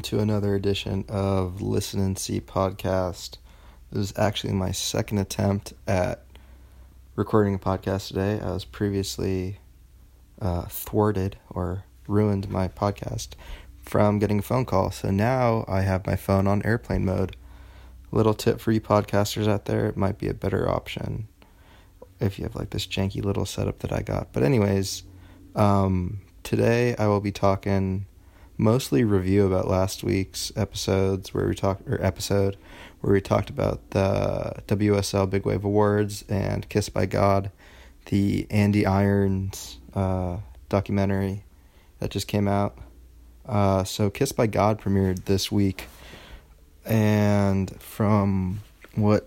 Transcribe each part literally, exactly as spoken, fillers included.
to another edition of Listen and See podcast. This is actually my second attempt at recording a podcast today. I was previously uh, thwarted or ruined my podcast from getting a phone call. So now I have my phone on airplane mode. Little tip for you podcasters out there, it might be a better option if you have like this janky little setup that I got. But anyways, um, today I will be talking mostly review about last week's episodes where we talked or episode where we talked about the W S L Big Wave Awards and Kissed by God, the Andy Irons uh, documentary that just came out. Uh, so Kissed by God premiered this week, and from what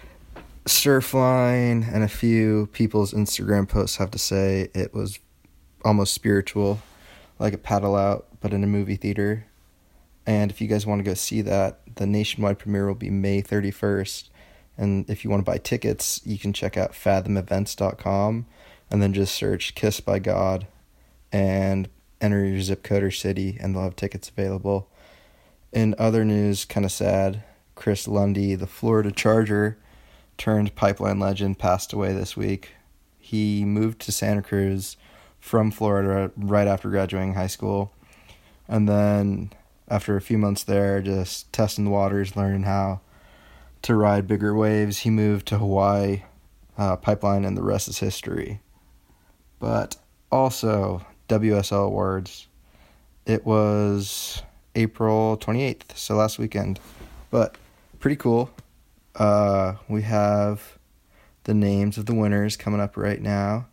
Surfline and a few people's Instagram posts have to say, it was almost spiritual, like a paddle out, but in a movie theater. And if you guys want to go see that, the nationwide premiere will be May thirty-first. And if you want to buy tickets, you can check out fathom events dot com and then just search Kissed by God and enter your zip code or city, and they'll have tickets available. In other news, kind of sad, Chris Lundy, the Florida Charger turned Pipeline legend, passed away this week. He moved to Santa Cruz from Florida right after graduating high school. And then after a few months there, just testing the waters, learning how to ride bigger waves, he moved to Hawaii uh, Pipeline, and the rest is history. But also, W S L Awards. It was April twenty-eighth, so last weekend. But pretty cool. Uh, we have the names of the winners coming up right now.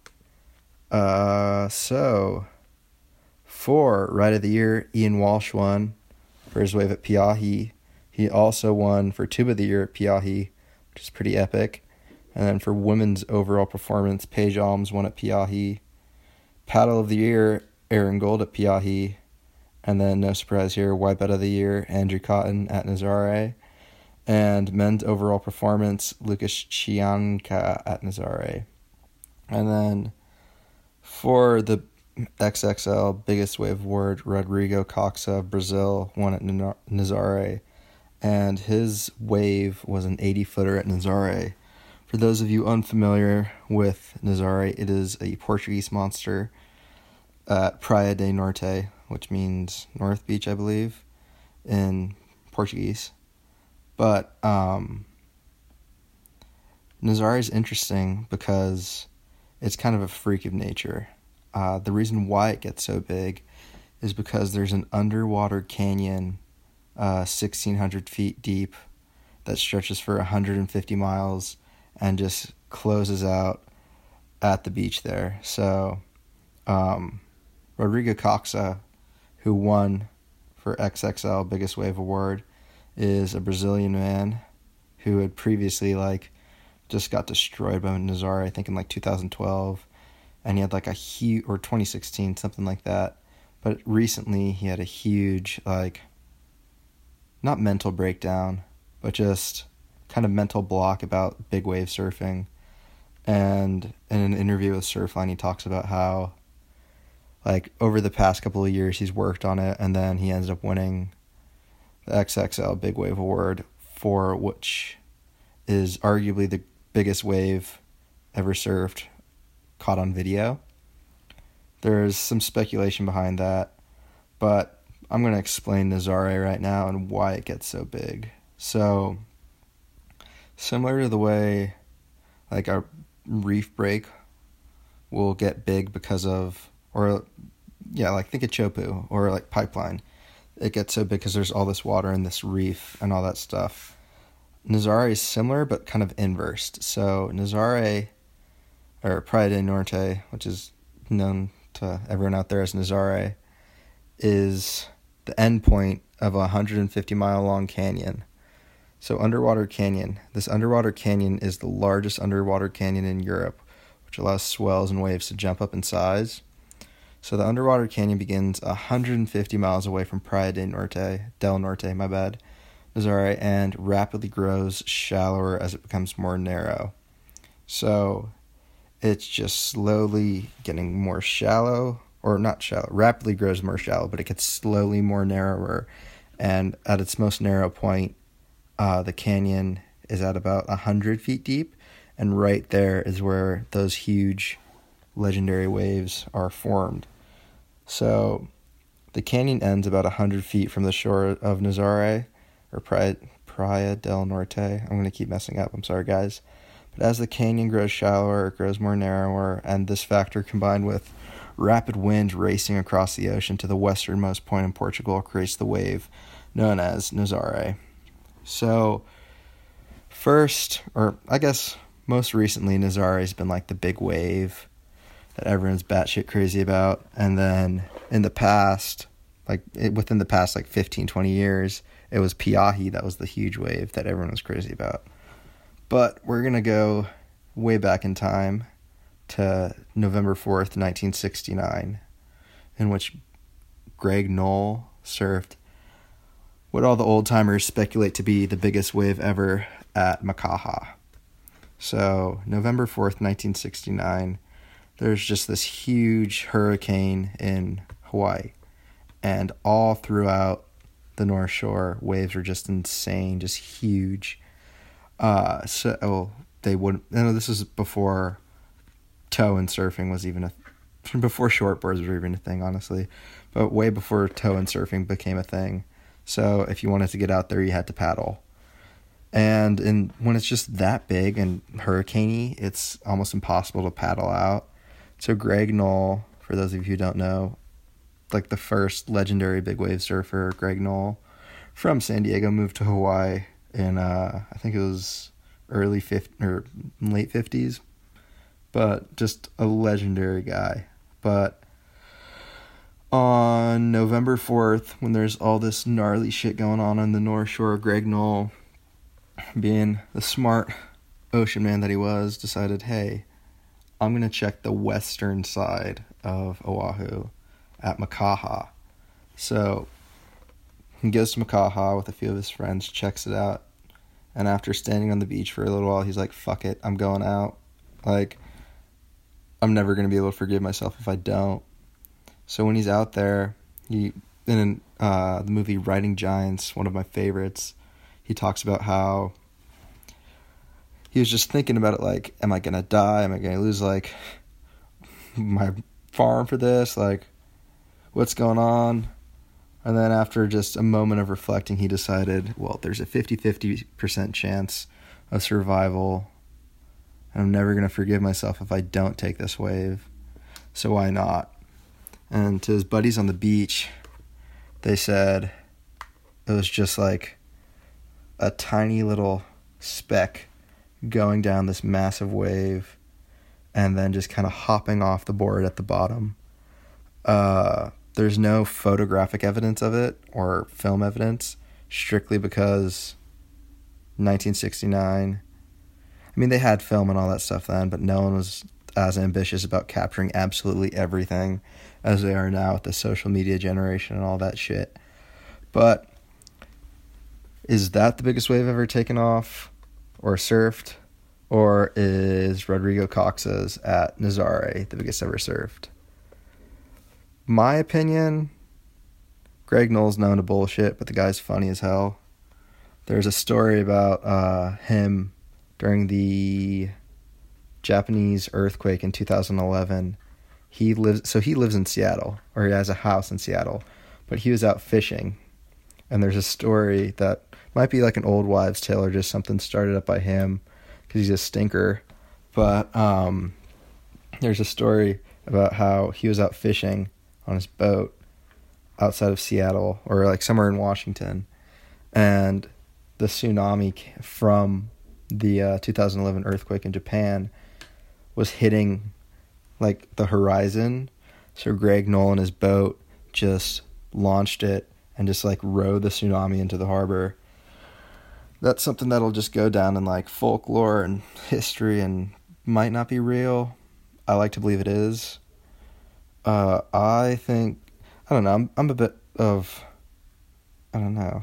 Uh, so, for Ride of the Year, Ian Walsh won for his wave at Pe'ahi. He also won for Tube of the Year at Pe'ahi, which is pretty epic. And then for Women's Overall Performance, Paige Alms won at Pe'ahi. Paddle of the Year, Aaron Gold at Pe'ahi. And then, no surprise here, Wipeout of the Year, Andrew Cotton at Nazare. And Men's Overall Performance, Lucas Chianca at Nazare. And then for the X X L Biggest Wave Award, Rodrigo Coxa of Brazil won at Nazare, and his wave was an eighty-footer at Nazare. For those of you unfamiliar with Nazare, it is a Portuguese monster at Praia de Norte, which means North Beach, I believe, in Portuguese. But um, Nazare is interesting because it's kind of a freak of nature. Uh, the reason why it gets so big is because there's an underwater canyon, uh, sixteen hundred feet deep, that stretches for one hundred fifty miles and just closes out at the beach there. So, um, Rodrigo Coxa, who won for X X L Biggest Wave Award, is a Brazilian man who had previously, like, just got destroyed by Nazare, I think in like two thousand twelve, and he had like a huge, or twenty sixteen, something like that, but recently he had a huge, like, not mental breakdown, but just kind of mental block about big wave surfing. And in an interview with Surfline, he talks about how, like, over the past couple of years he's worked on it, and then he ends up winning the X X L Big Wave Award, for which is arguably the biggest wave ever surfed caught on video. There's some speculation behind that, but I'm going to explain Nazare right now and why it gets so big. So, similar to the way, like, a reef break will get big because of, or, yeah, like, think of Chopu, or, like, Pipeline. It gets so big because there's all this water in this reef and all that stuff. Nazare is similar, but kind of inversed. So Nazare, or Praia de Norte, which is known to everyone out there as Nazare, is the end point of a one hundred fifty mile long canyon. So underwater canyon. This underwater canyon is the largest underwater canyon in Europe, which allows swells and waves to jump up in size. So the underwater canyon begins one hundred fifty miles away from Praia de Norte, del Norte, my bad, Nazare, and rapidly grows shallower as it becomes more narrow. So it's just slowly getting more shallow, or not shallow, rapidly grows more shallow, but it gets slowly more narrower And at its most narrow point, uh, the canyon is at about one hundred feet deep. And right there is where those huge legendary waves are formed. So the canyon ends about one hundred feet from the shore of Nazare, or Praia, Praia del Norte. I'm going to keep messing up. I'm sorry, guys. But as the canyon grows shallower, it grows more narrower, and this factor combined with rapid winds racing across the ocean to the westernmost point in Portugal creates the wave known as Nazare. So, first, or I guess most recently, Nazare has been like the big wave that everyone's batshit crazy about. And then in the past, like it, within the past like fifteen, twenty years, it was Piahi that was the huge wave that everyone was crazy about. But we're going to go way back in time to November fourth, nineteen sixty-nine, in which Greg Knoll surfed what all the old-timers speculate to be the biggest wave ever at Makaha. So, November fourth, nineteen sixty-nine, there's just this huge hurricane in Hawaii. And all throughout the North Shore, waves were just insane, just huge. Uh, so oh, they wouldn't, you know, this is before tow and surfing was even a, before shortboards were even a thing, honestly. But way before tow and surfing became a thing. So, if you wanted to get out there, you had to paddle. And in, when it's just that big and hurricaney, it's almost impossible to paddle out. So Greg Knoll, for those of you who don't know, like the first legendary big wave surfer, Greg Knoll, from San Diego, moved to Hawaii in, uh, I think it was early fifties or late fifties. But just a legendary guy. But on November fourth, when there's all this gnarly shit going on on the North Shore, Greg Knoll, being the smart ocean man that he was, decided, hey, I'm going to check the western side of Oahu at Makaha. So he goes to Makaha with a few of his friends, checks it out, and after standing on the beach for a little while, he's like, fuck it, I'm going out. Like, I'm never going to be able to forgive myself if I don't. So when he's out there, he in uh, the movie Riding Giants, one of my favorites, he talks about how he was just thinking about it like, am I going to die? Am I going to lose, like, my farm for this? Like, what's going on? And then after just a moment of reflecting, he decided, well, there's a fifty-fifty percent chance of survival. And I'm never going to forgive myself if I don't take this wave. So why not? And to his buddies on the beach, they said it was just like a tiny little speck going down this massive wave and then just kind of hopping off the board at the bottom. Uh, there's no photographic evidence of it or film evidence, strictly because nineteen sixty-nine, I mean, they had film and all that stuff then, but no one was as ambitious about capturing absolutely everything as they are now with the social media generation and all that shit. But is that the biggest wave ever taken off or surfed? Or is Rodrigo Cox's at Nazare the biggest ever surfed? My opinion, Greg Knoll's known to bullshit, but the guy's funny as hell. There's a story about uh, him during the Japanese earthquake in two thousand eleven. He lives, so he lives in Seattle, or he has a house in Seattle, but he was out fishing. And there's a story that might be like an old wives' tale or just something started up by him because he's a stinker. But um, there's a story about how he was out fishing on his boat outside of Seattle or like somewhere in Washington. And the tsunami from the uh, two thousand eleven earthquake in Japan was hitting like the horizon. So Greg Knoll and his boat just launched it and just like rode the tsunami into the harbor. That's something that'll just go down in like folklore and history and might not be real. I like to believe it is. Uh, I think, I don't know, I'm, I'm a bit of, I don't know.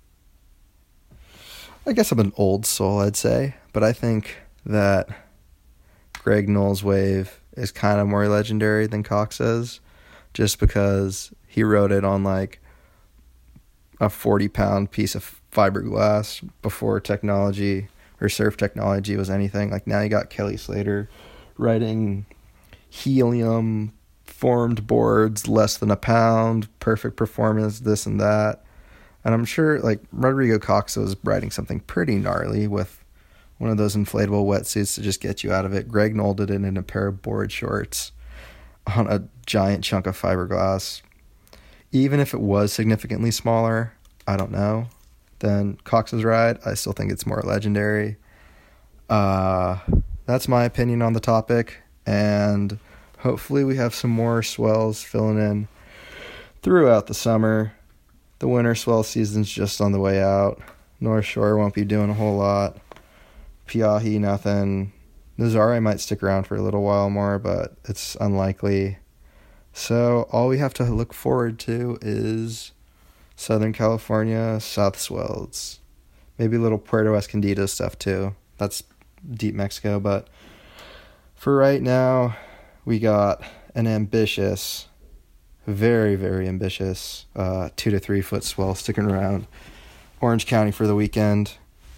I guess I'm an old soul, I'd say. But I think that Greg Knoll's wave is kind of more legendary than Cox's, just because he rode it on like a forty pound piece of fiberglass before technology or surf technology was anything. Like now you got Kelly Slater writing helium formed boards less than a pound, perfect performance, this and that. And I'm sure like Rodrigo Cox was riding something pretty gnarly with one of those inflatable wetsuits to just get you out of it. Greg Knoll did it in a pair of board shorts on a giant chunk of fiberglass. Even if it was significantly smaller, I don't know, than Cox's ride, I still think it's more legendary. Uh, that's my opinion on the topic, and hopefully we have some more swells filling in throughout the summer. The winter swell season's just on the way out. North Shore won't be doing a whole lot. Pe'ahi, nothing. Nazare might stick around for a little while more, but it's unlikely. So all we have to look forward to is Southern California South swells. Maybe a little Puerto Escondido stuff too. That's deep Mexico, but for right now, we got an ambitious, very, very ambitious uh, two to three foot swell sticking around Orange County for the weekend.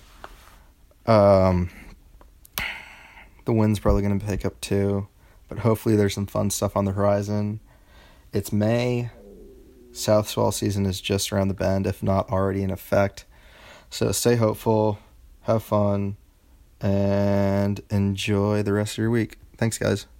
Um, the wind's probably going to pick up too, but hopefully there's some fun stuff on the horizon. It's May. South swell season is just around the bend, if not already in effect. So stay hopeful, have fun, and enjoy the rest of your week. Thanks, guys.